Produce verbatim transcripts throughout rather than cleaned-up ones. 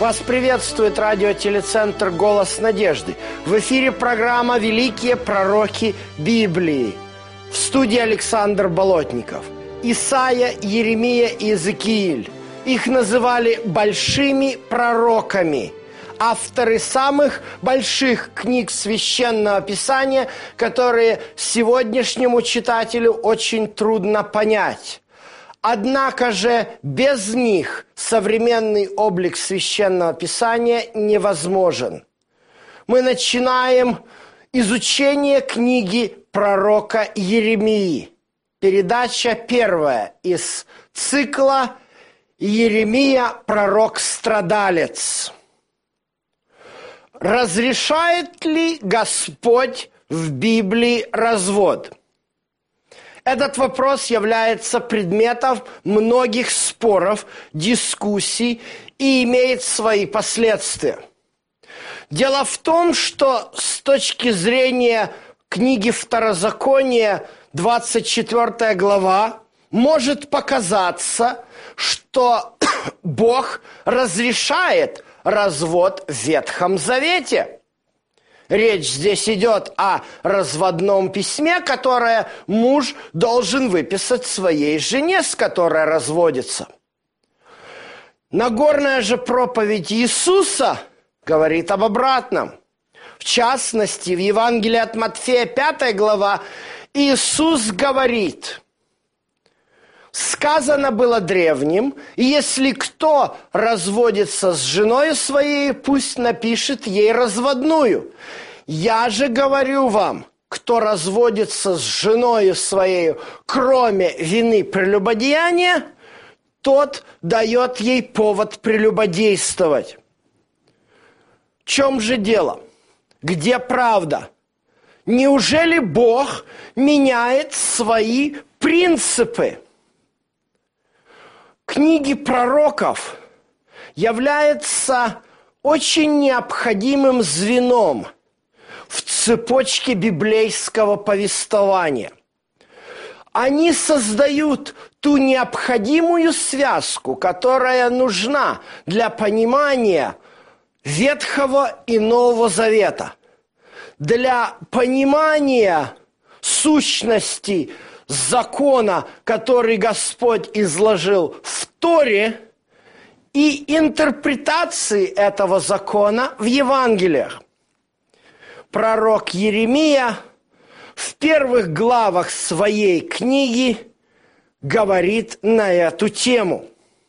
Вас приветствует радиотелецентр «Голос надежды». В эфире программа «Великие пророки Библии». В студии Александр Болотников. Исайя, Иеремия и Иезекииль. Их называли большими пророками. Авторы самых больших книг Священного Писания, которые сегодняшнему читателю очень трудно понять. Однако же без них современный облик Священного Писания невозможен. Мы начинаем изучение книги пророка Иеремии. Передача первая из цикла «Иеремия, пророк-страдалец». Разрешает ли Господь в Библии развод? Этот вопрос является предметом многих споров, дискуссий и имеет свои последствия. Дело в том, что с точки зрения книги Второзакония, двадцать четвёртая глава, может показаться, что Бог разрешает развод в Ветхом Завете. Речь здесь идет о разводном письме, которое муж должен выписать своей жене, с которой разводится. Нагорная же проповедь Иисуса говорит об обратном. В частности, в Евангелии от Матфея, пятая глава, Иисус говорит: «Сказано было древним, если кто разводится с женой своей, пусть напишет ей разводную. Я же говорю вам, кто разводится с женой своей, кроме вины прелюбодеяния, тот дает ей повод прелюбодействовать». В чем же дело? Где правда? Неужели Бог меняет свои принципы? Книги пророков являются очень необходимым звеном в цепочке библейского повествования. Они создают ту необходимую связку, которая нужна для понимания Ветхого и Нового Завета, для понимания сущности закона, который Господь изложил в Торе, и интерпретации этого закона в Евангелиях. Пророк Иеремия в первых главах своей книги говорит на эту тему.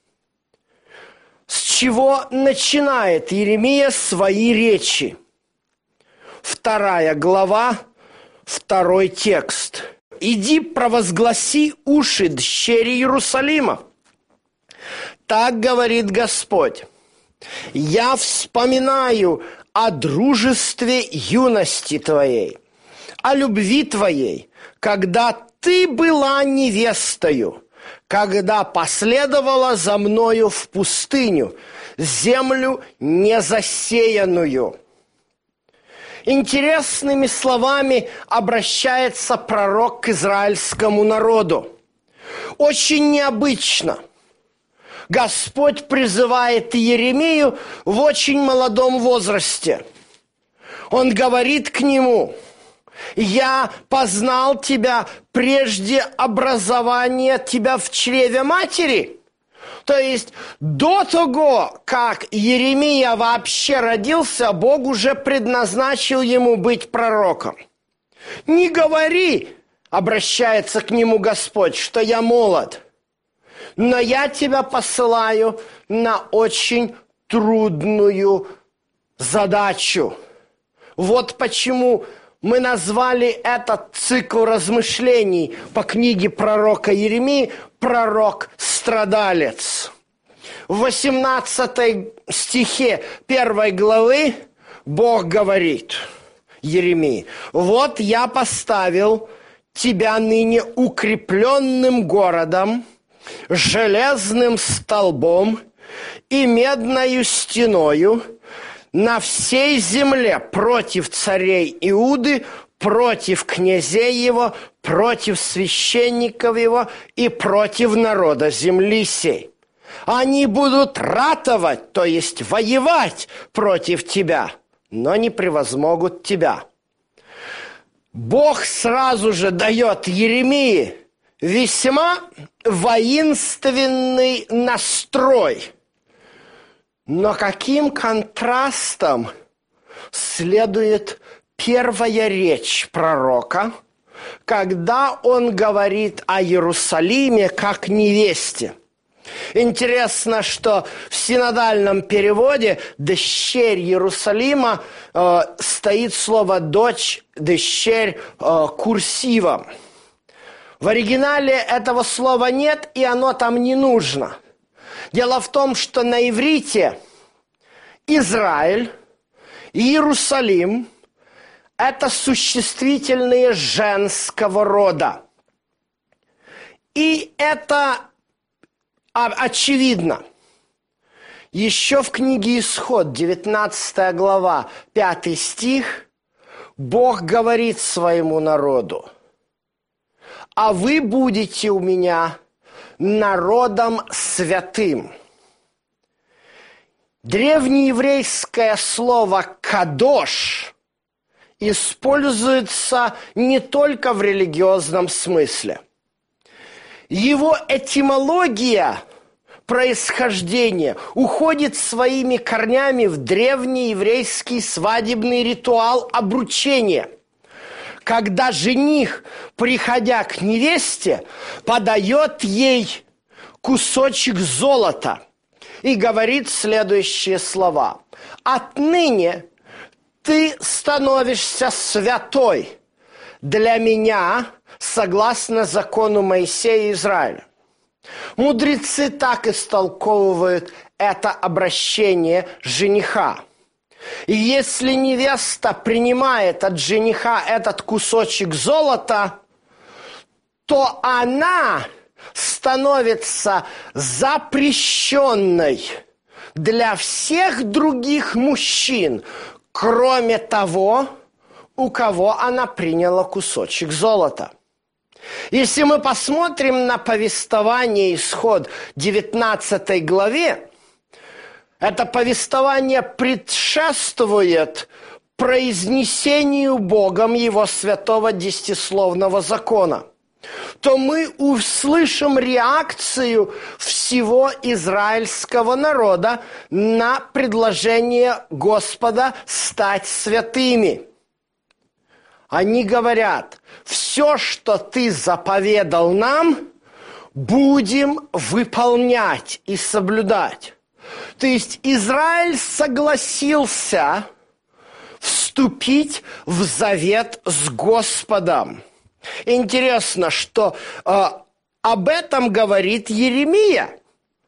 С чего начинает Иеремия свои речи? Вторая глава, второй текст. «Иди, провозгласи уши дщери Иерусалима. Так говорит Господь: я вспоминаю о дружестве юности твоей, о любви твоей, когда ты была невестою, когда последовала за мною в пустыню, землю незасеянную». Интересными словами обращается пророк к израильскому народу. Очень необычно. Господь призывает Иеремию в очень молодом возрасте. Он говорит к нему: «Я познал тебя прежде образования тебя в чреве матери». То есть до того, как Иеремия вообще родился, Бог уже предназначил ему быть пророком. «Не говори, — обращается к нему Господь, — что я молод, но я тебя посылаю на очень трудную задачу». Вот почему мы назвали этот цикл размышлений по книге пророка Иеремии «Пророк-страдалец». В восемнадцатом стихе первой главы Бог говорит Иеремии: «Вот я поставил тебя ныне укрепленным городом, железным столбом и медною стеною на всей земле против царей Иуды, против князей его, против священников его и против народа земли сей». Они будут ратовать, то есть воевать против тебя, но не превозмогут тебя. Бог сразу же дает Иеремии весьма воинственный настрой. Но каким контрастом следует первая речь пророка, когда он говорит о Иерусалиме как невесте. Интересно, что в синодальном переводе «дщерь Иерусалима» э, стоит слово «дочь», «дщерь» э, курсивом. В оригинале этого слова нет, и оно там не нужно. Дело в том, что на иврите Израиль и Иерусалим – это существительные женского рода. И это очевидно. Еще в книге Исход, девятнадцатая глава, пятый стих, Бог говорит своему народу: «А вы будете у меня народом святым». Древнееврейское слово «кадош» используется не только в религиозном смысле. Его этимология, происхождение уходит своими корнями в древнееврейский свадебный ритуал обручения, когда жених, приходя к невесте, подает ей кусочек золота и говорит следующие слова: «Отныне ты становишься святой для меня согласно закону Моисея и Израиля». Мудрецы так истолковывают это обращение жениха. И если невеста принимает от жениха этот кусочек золота, то она становится запрещенной для всех других мужчин, кроме того, у кого она приняла кусочек золота. Если мы посмотрим на повествование Исход девятнадцатой главе, это повествование предшествует произнесению Богом Его святого десятисловного закона, то мы услышим реакцию всего израильского народа на предложение Господа стать святыми. Они говорят: все, что ты заповедал нам, будем выполнять и соблюдать. То есть Израиль согласился вступить в завет с Господом. Интересно, что э, об этом говорит Иеремия.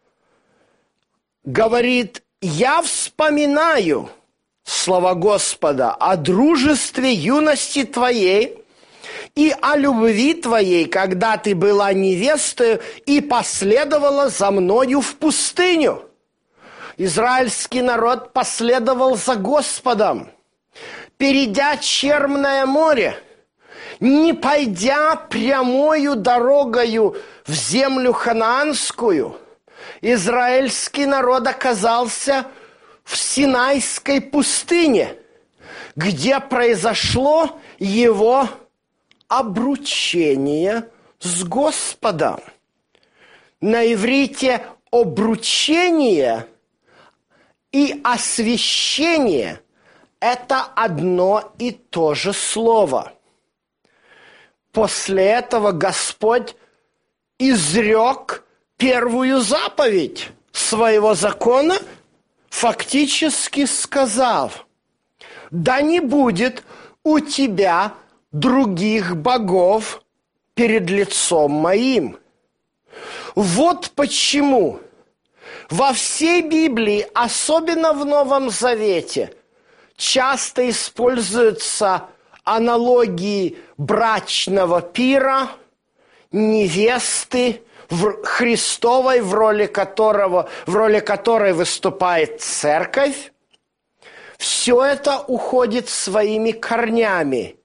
Говорит: «Я вспоминаю слова Господа о дружестве юности твоей и о любви твоей, когда ты была невестою и последовала за мною в пустыню». Израильский народ последовал за Господом, перейдя Черное море, не пойдя прямою дорогою в землю ханаанскую. Израильский народ оказался в Синайской пустыне, где произошло его обручение с Господом. На иврите обручение и освящение – это одно и то же слово. После этого Господь изрек первую заповедь своего закона, фактически сказав: «Да не будет у тебя других богов перед лицом моим». Вот почему во всей Библии, особенно в Новом Завете, часто используются аналогии брачного пира, невесты, в Христовой, в роли которого, в роли которой выступает церковь. Все это уходит своими корнями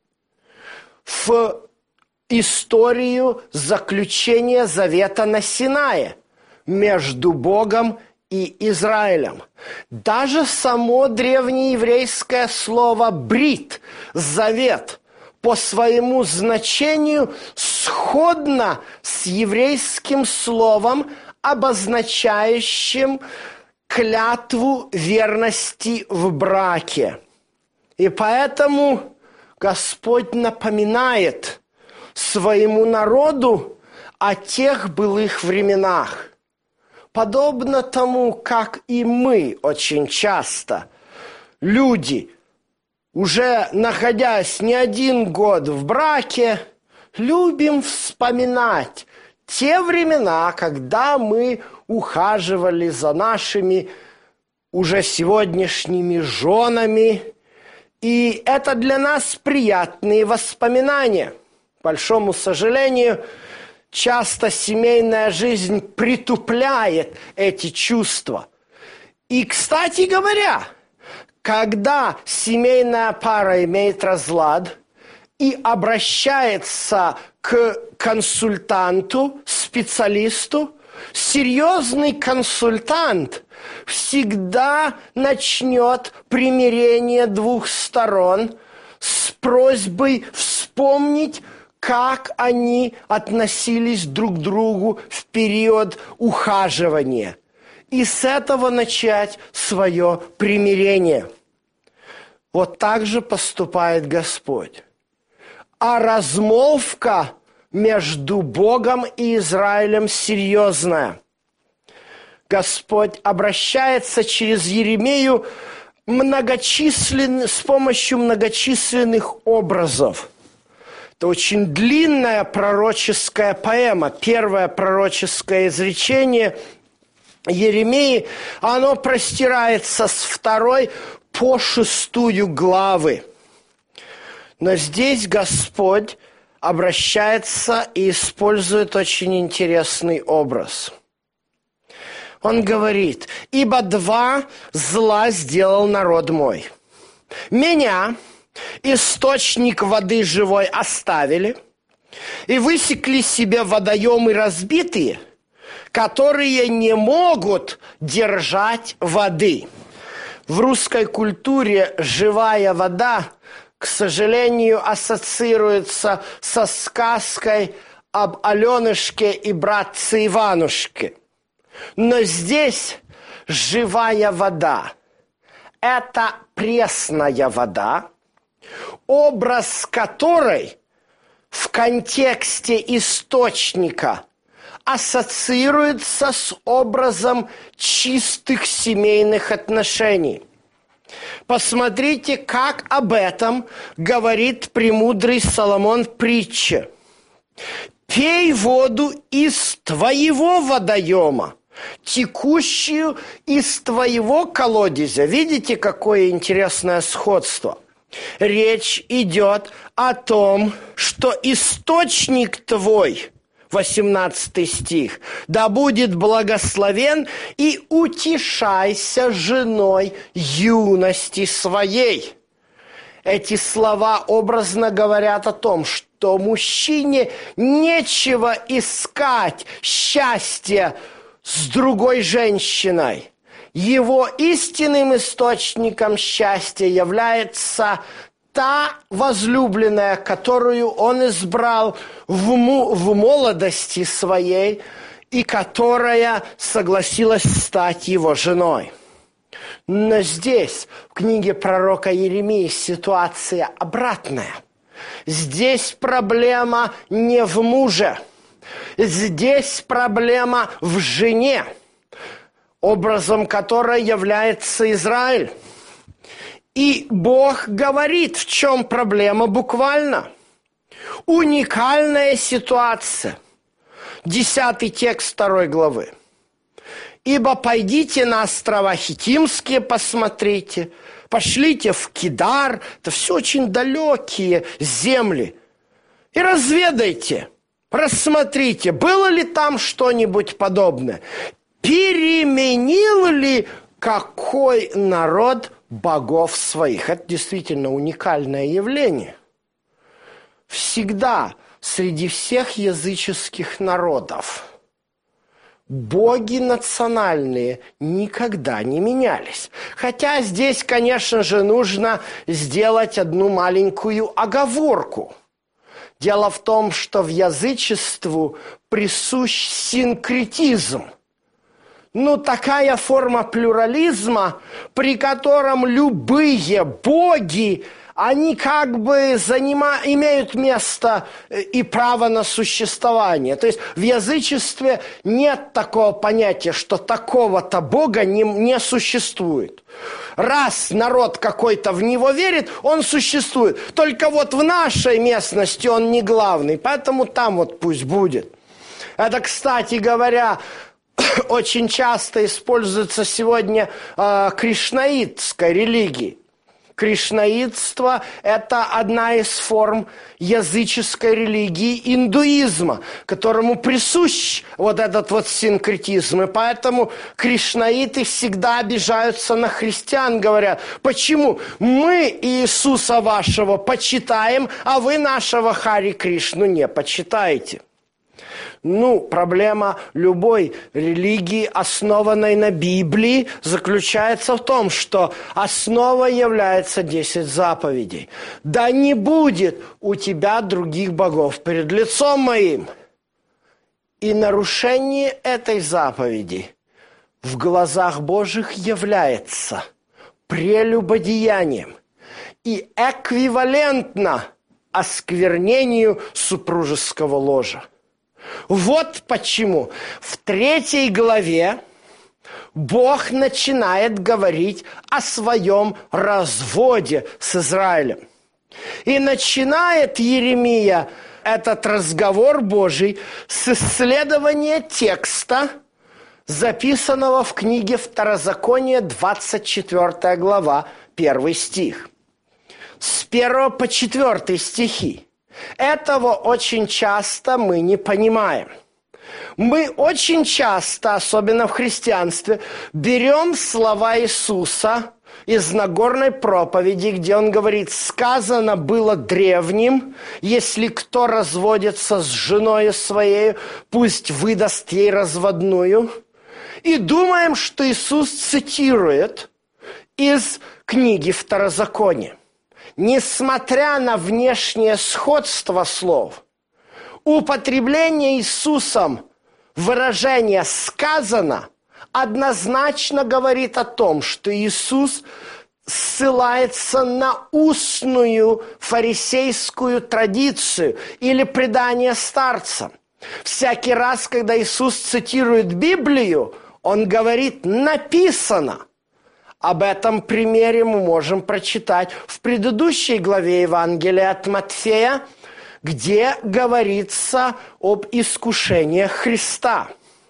в историю заключения завета на Синае, между Богом и Израилем. Даже само древнееврейское слово «брит» – «завет» по своему значению сходно с еврейским словом, обозначающим клятву верности в браке. И поэтому Господь напоминает своему народу о тех былых временах. Подобно тому, как и мы очень часто, люди, уже находясь не один год в браке, любим вспоминать те времена, когда мы ухаживали за нашими уже сегодняшними женами. И это для нас приятные воспоминания. К большому сожалению, часто семейная жизнь притупляет эти чувства. И, кстати говоря, когда семейная пара имеет разлад и обращается к консультанту, специалисту, серьезный консультант всегда начнет примирение двух сторон с просьбой вспомнить, как они относились друг к другу в период ухаживания. И с этого начать свое примирение. Вот так же поступает Господь. А размолвка между Богом и Израилем серьезная. Господь обращается через Еремею многочислен... с помощью многочисленных образов. Это очень длинная пророческая поэма. Первое пророческое изречение Еремеи, оно простирается с второй по шестую главы. Но здесь Господь обращается и использует очень интересный образ. Он говорит: «Ибо два зла сделал народ мой. Меня, источник воды живой, оставили, и высекли себе водоемы разбитые, которые не могут держать воды». В русской культуре живая вода, к сожалению, ассоциируется со сказкой об Аленушке и братце Иванушке. Но здесь живая вода – это пресная вода, образ которой в контексте источника ассоциируется с образом чистых семейных отношений. Посмотрите, как об этом говорит премудрый Соломон в притче. «Пей воду из твоего водоема, текущую из твоего колодезя». Видите, какое интересное сходство? Речь идет о том, что источник твой, восемнадцатый стих, «да будет благословен, и утешайся женой юности своей». Эти слова образно говорят о том, что мужчине нечего искать счастья с другой женщиной. Его истинным источником счастья является та возлюбленная, которую он избрал в, му- в молодости своей и которая согласилась стать его женой. Но здесь, в книге пророка Иеремии, ситуация обратная. Здесь проблема не в муже, здесь проблема в жене, образом которой является Израиль. И Бог говорит, в чем проблема буквально. Уникальная ситуация. Десятый текст второй главы. «Ибо пойдите на острова Хитимские, посмотрите, пошлите в Кидар», это все очень далекие земли, «и разведайте, рассмотрите, было ли там что-нибудь подобное, переменил ли какой народ богов своих». Это действительно уникальное явление. Всегда среди всех языческих народов боги национальные никогда не менялись. Хотя здесь, конечно же, нужно сделать одну маленькую оговорку. Дело в том, что в язычеству присущ синкретизм. Ну, такая форма плюрализма, при котором любые боги, они как бы занима... имеют место и право на существование. То есть в язычестве нет такого понятия, что такого-то бога не, не существует. Раз народ какой-то в него верит, он существует. Только вот в нашей местности он не главный, поэтому там вот пусть будет. Это, кстати говоря, очень часто используется сегодня э, кришнаитской религией. Кришнаитство – это одна из форм языческой религии индуизма, которому присущ вот этот вот синкретизм. И поэтому кришнаиты всегда обижаются на христиан, говорят: почему мы Иисуса вашего почитаем, а вы нашего Хари Кришну не почитаете? Ну, проблема любой религии, основанной на Библии, заключается в том, что основой является десять заповедей. Да не будет у тебя других богов перед лицом моим. И нарушение этой заповеди в глазах Божьих является прелюбодеянием и эквивалентно осквернению супружеского ложа. Вот почему в третьей главе Бог начинает говорить о своем разводе с Израилем. И начинает Иеремия этот разговор Божий с исследования текста, записанного в книге Второзакония, двадцать четвёртая глава, первый стих. С первого по четвёртый стихи. Этого очень часто мы не понимаем. Мы очень часто, особенно в христианстве, берем слова Иисуса из Нагорной проповеди, где Он говорит: «Сказано было древним, если кто разводится с женой своей, пусть выдаст ей разводную». И думаем, что Иисус цитирует из книги Второзакония. Несмотря на внешнее сходство слов, употребление Иисусом выражения «сказано» однозначно говорит о том, что Иисус ссылается на устную фарисейскую традицию или предание старцам. Всякий раз, когда Иисус цитирует Библию, Он говорит «написано». Об этом примере мы можем прочитать в предыдущей главе Евангелия от Матфея, где говорится об искушениях Христа.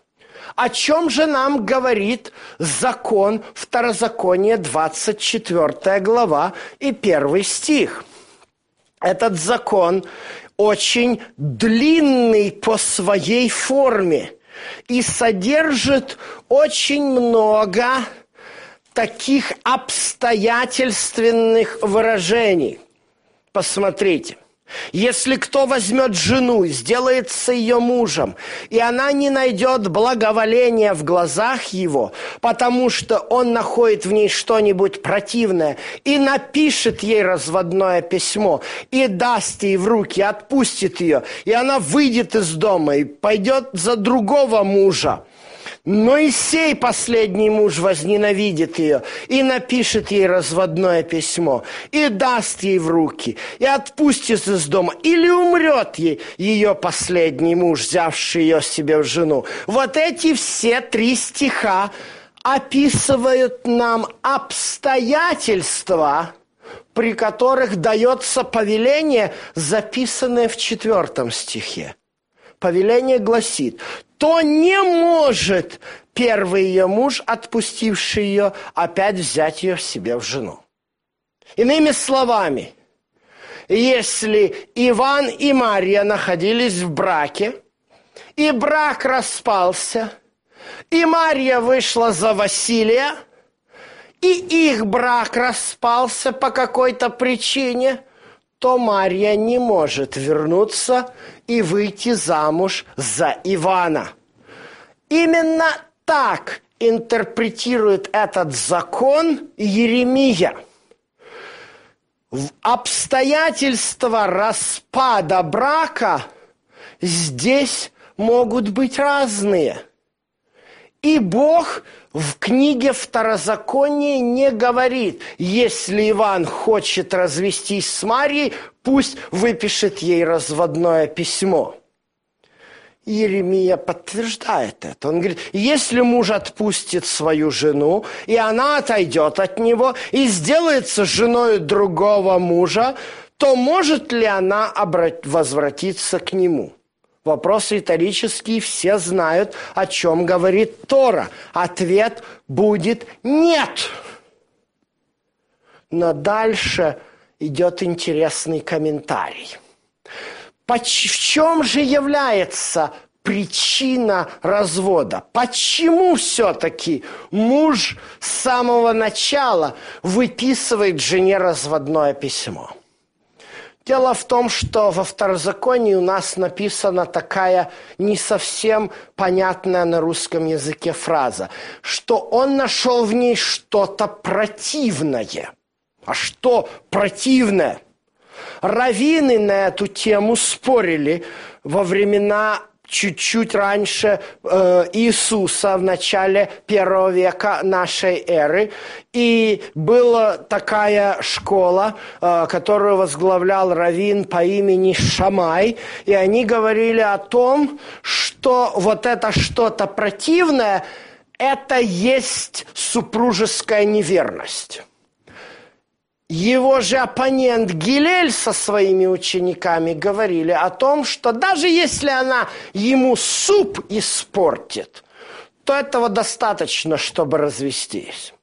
О чем же нам говорит закон Второзакония, двадцать четвёртая глава и первый стих? Этот закон очень длинный по своей форме и содержит очень много таких обстоятельственных выражений. Посмотрите. Если кто возьмет жену и сделается ее мужем, и она не найдет благоволения в глазах его, потому что он находит в ней что-нибудь противное, и напишет ей разводное письмо, и даст ей в руки, отпустит ее, и она выйдет из дома и пойдет за другого мужа, но и сей последний муж возненавидит ее и напишет ей разводное письмо, и даст ей в руки, и отпустит из дома, или умрет ей ее последний муж, взявший ее себе в жену. Вот эти все три стиха описывают нам обстоятельства, при которых дается повеление, записанное в четвертом стихе. Повеление гласит: то не может первый ее муж, отпустивший ее, опять взять ее себе в жену. Иными словами, если Иван и Марья находились в браке, и брак распался, и Марья вышла за Василия, и их брак распался по какой-то причине, то Марья не может вернуться и выйти замуж за Ивана. Именно так интерпретирует этот закон Иеремия. Обстоятельства распада брака здесь могут быть разные. И Бог в книге Второзакония не говорит: если Иван хочет развестись с Марией, пусть выпишет ей разводное письмо. Иеремия подтверждает это. Он говорит: если муж отпустит свою жену, и она отойдет от него, и сделается женой другого мужа, то может ли она обрат... возвратиться к нему? Вопрос риторический, все знают, о чем говорит Тора. Ответ будет «нет». Но дальше идет интересный комментарий. В чем же является причина развода? Почему все-таки муж с самого начала выписывает жене разводное письмо? Дело в том, что во Второзаконии у нас написана такая не совсем понятная на русском языке фраза, что он нашел в ней что-то противное. А что противное? Раввины на эту тему спорили во времена чуть-чуть раньше э, Иисуса, в начале первого века нашей эры. И была такая школа, э, которую возглавлял раввин по имени Шамай. И они говорили о том, что вот это что-то противное, это есть супружеская неверность. Его же оппонент Гилель со своими учениками говорили о том, что даже если она ему суп испортит, то этого достаточно, чтобы развестись.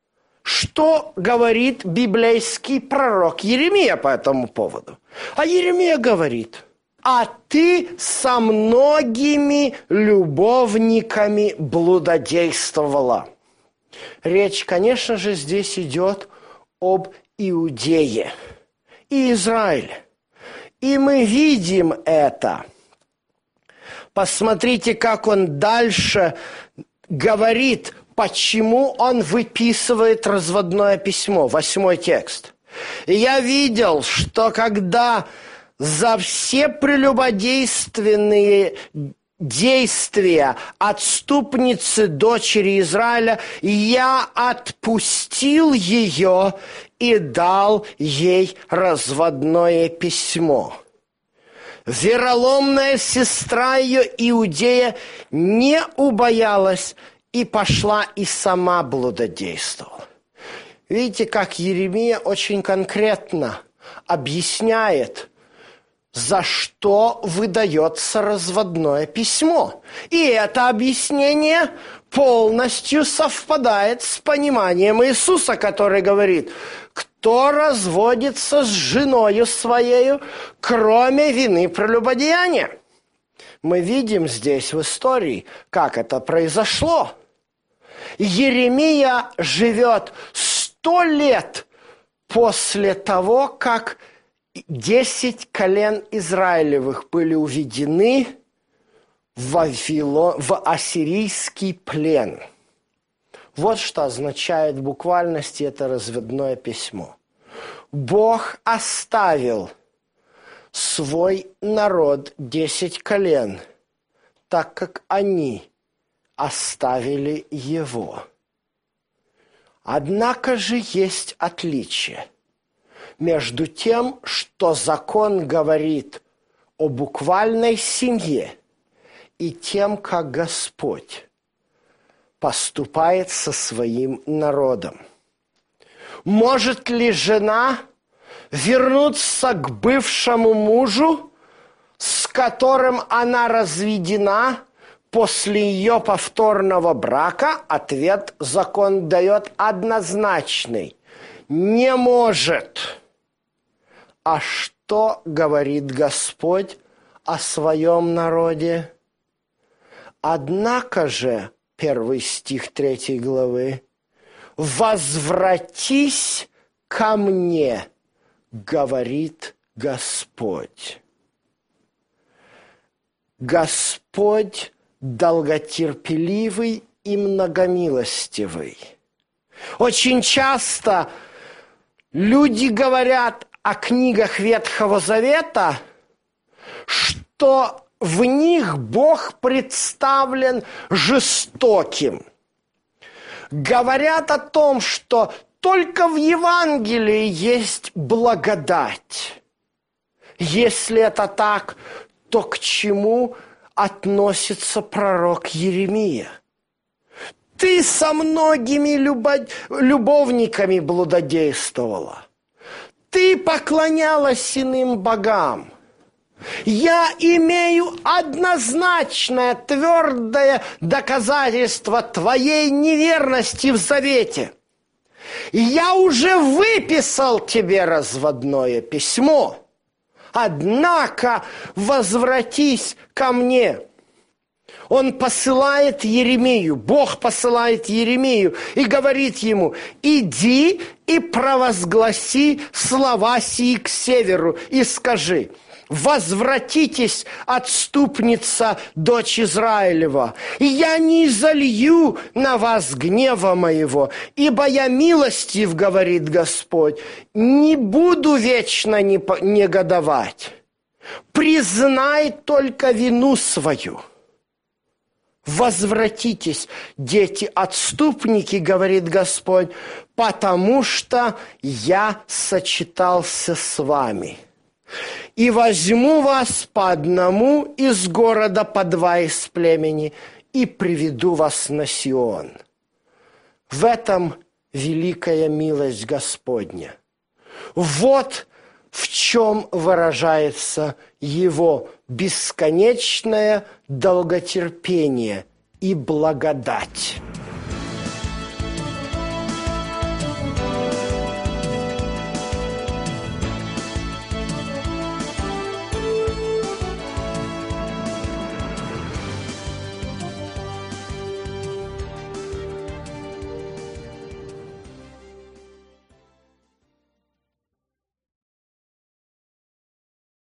Что говорит библейский пророк Иеремия по этому поводу? А Иеремия говорит: «А ты со многими любовниками блудодействовала». Речь, конечно же, здесь идет об Иудее и Израиле. И мы видим это. Посмотрите, как он дальше говорит, почему он выписывает разводное письмо. Восьмой текст. «И я видел, что когда за все прелюбодейственные действия отступницы дочери Израиля я отпустил ее и дал ей разводное письмо. Вероломная сестра ее, Иудея, не убоялась и пошла и сама блудодействовала». Видите, как Иеремия очень конкретно объясняет, за что выдается разводное письмо. И это объяснение полностью совпадает с пониманием Иисуса, который говорит: кто разводится с женою своею, кроме вины прелюбодеяния? Мы видим здесь в истории, как это произошло. Иеремия живет сто лет после того, как десять колен Израилевых были уведены в, Вавилон, в ассирийский плен. Вот что означает в буквальности это разводное письмо. Бог оставил свой народ, десять колен, так как они оставили его. Однако же есть отличие между тем, что закон говорит о буквальной семье, и тем, как Господь поступает со своим народом. Может ли жена вернуться к бывшему мужу, с которым она разведена после ее повторного брака? Ответ закон дает однозначный: не может. А что говорит Господь о своем народе? Однако же, первый стих третьей главы, «Возвратись ко мне, говорит Господь». Господь долготерпеливый и многомилостивый. Очень часто люди говорят о книгах Ветхого Завета, что в них Бог представлен жестоким. Говорят о том, что только в Евангелии есть благодать. Если это так, то к чему относится пророк Иеремия? Ты со многими любо- любовниками блудодействовала. Ты поклонялась иным богам. Я имею однозначное, твердое доказательство твоей неверности в завете. Я уже выписал тебе разводное письмо. Однако возвратись ко мне. Он посылает Иеремию, Бог посылает Иеремию и говорит ему: иди и провозгласи слова сии к северу и скажи: возвратитесь, отступница, дочь Израилева, и я не изолью на вас гнева моего, ибо я милостив, говорит Господь, не буду вечно негодовать. Признай только вину свою. Возвратитесь, дети-отступники, говорит Господь, потому что я сочетался с вами. И возьму вас по одному из города, по два из племени, и приведу вас на Сион. В этом великая милость Господня. Вот в чем выражается его бесконечное долготерпение и благодать.